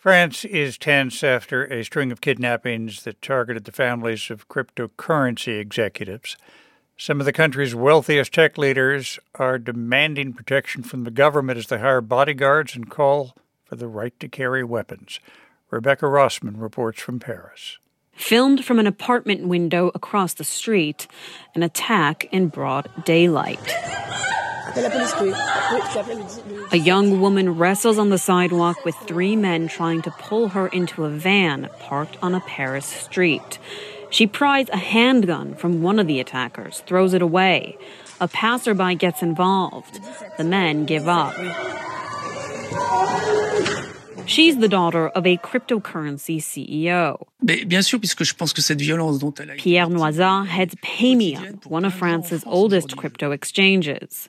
France is tense after a string of kidnappings that targeted the families of cryptocurrency executives. Some of the country's wealthiest tech leaders are demanding protection from the government as they hire bodyguards and call for the right to carry weapons. Rebecca Rossman reports from Paris. Filmed from an apartment window across the street, an attack in broad daylight. A young woman wrestles on the sidewalk with three men trying to pull her into a van parked on a Paris street. She pries a handgun from one of the attackers, throws it away. A passerby gets involved. The men give up. She's the daughter of a cryptocurrency CEO. Pierre Noizat heads Paymia, one of France's oldest crypto exchanges.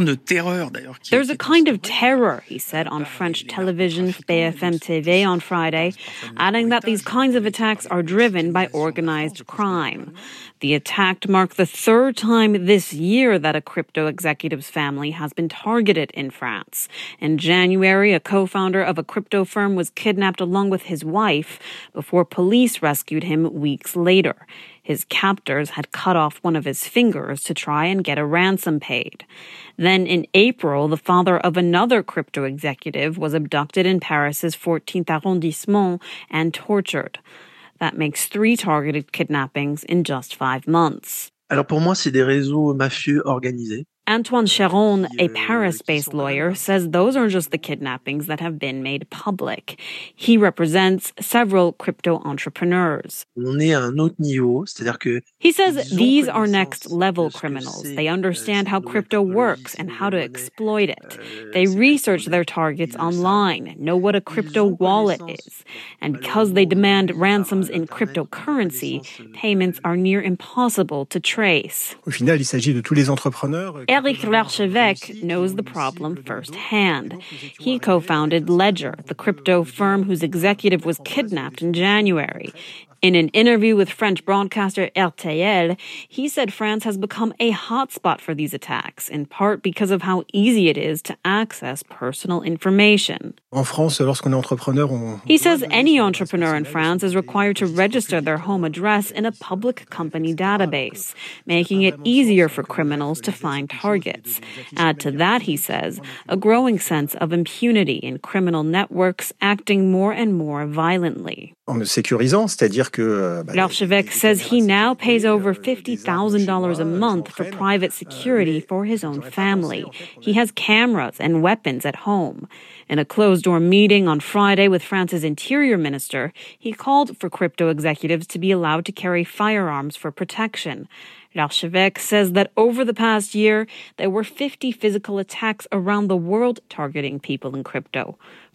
There's a kind of terror, he said on French television BFM TV on Friday, adding that these kinds of attacks are driven by organized crime. The attack marked the third time this year that a crypto executive's family has been targeted in France. In January, a co-founder of a crypto firm was kidnapped along with his wife before police rescued him weeks later. His captors had cut off one of his fingers to try and get a ransom paid. Then in April, the father of another crypto executive was abducted in Paris's 14th arrondissement and tortured. That makes 3 targeted kidnappings in just 5 months. Alors pour moi, c'est des réseaux mafieux organisés. Antoine Chéron, a Paris-based lawyer, says those are just the kidnappings that have been made public. He represents several crypto entrepreneurs. On est à un autre niveau, c'est-à-dire que he says these are next-level criminals. They understand how crypto works and how to exploit it. They research their targets online, know what a crypto wallet is. And because they demand ransoms in cryptocurrency, payments are near impossible to trace. Au final, il s'agit de tous les entrepreneurs. Eric Larchevêque knows the problem firsthand. He co-founded Ledger, the crypto firm whose executive was kidnapped in January. In an interview with French broadcaster RTL, he said France has become a hotspot for these attacks, in part because of how easy it is to access personal information. En France, lorsqu'on est entrepreneur, he says any entrepreneur in France is required to register their home address in a public company database, making it easier for criminals to find targets. Add to that, he says, a growing sense of impunity in criminal networks acting more and more violently. En sécurisant, c'est-à-dire que Larchevêque says he now pays over $50,000 a month for private security for his own family. He has cameras and weapons at home. In a closed-door meeting on Friday with France's interior minister, he called for crypto executives to be allowed to carry firearms for protection. Larchevêque says that over the past year, there were 50 physical attacks around the world targeting people in crypto.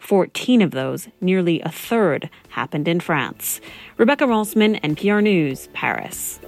14 of those, nearly a third, happened in France. Rebecca Rossman, NPR News, Paris.